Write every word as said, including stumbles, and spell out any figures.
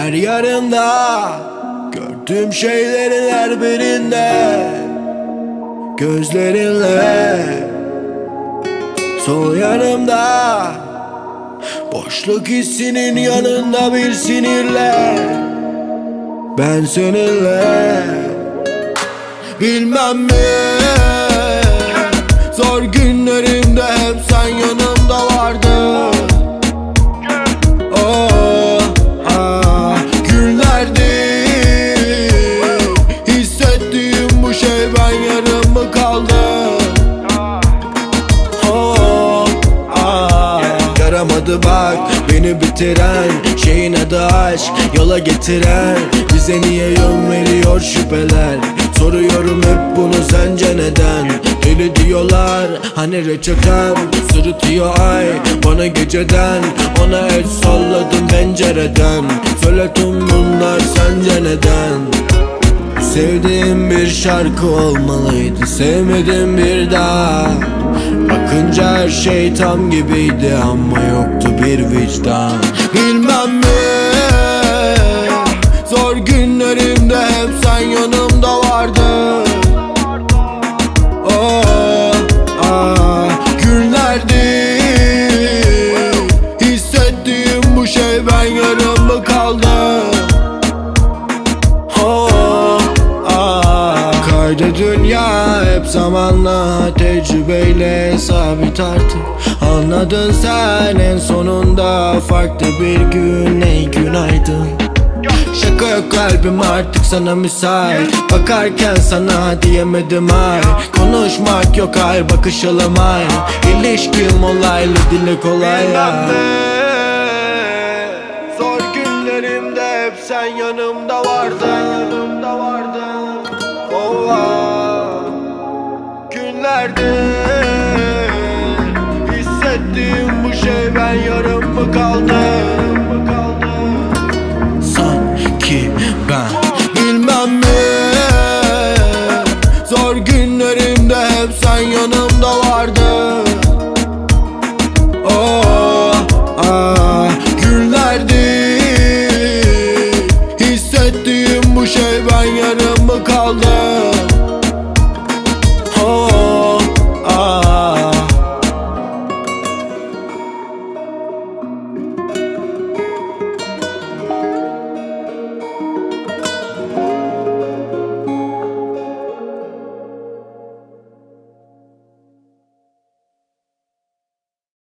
Her yarında gördüğüm şeylerin her birinde gözlerinle. Sol yanımda boşluk hissinin yanında bir sinirle. Ben seninle bilmem mi, zor günlerimde hep sen yanımda vardın. Oh, ah, günlerdi hissettiğim bu şey, ben yarım mı kaldım? Oh, ah, yaramadı bak beni bitiren şeyin adı aşk, yola getiren bize niye yön veriyor şüpheler. Soruyorum hep bunu, sence neden? Deli diyorlar hani reçetem, sırıtıyor ay bana geceden. Ona el salladım pencereden, söyle tüm bunlar sence neden? Sevdiğim bir şarkı olmalıydı, sevmedim bir daha. Bakınca her şey tam gibiydi ama yoktu bir vicdan. Bilmem mi, zor günlerimde hep sen yanımda vardın. Oh, ah, günlerdi hissettiğim bu şey, ben yarım mı kaldım? Oh, ah, kaydı dünya hep zamanla, tecrübeyle sabit artık. Anladın sen en sonunda, farklı bir gün, ey günaydın. Şaka yok kalbim artık sana müsait, bakarken sana diyemedim ay. Konuşmak yok hayır, bakışalım ay. İlişkim olaylı, dili kolay ya. Zor günlerimde hep sen yanımda vardın, yanımda vardın. Oh, ah, günlerde hissettiğim bu şey, ben yarım mı kaldım? Sanki ben bilmem mi, zor günlerimde hep sen yanımda vardın. Oh, ah, günlerdi hissettiğim bu şey, ben yarım mı kaldım?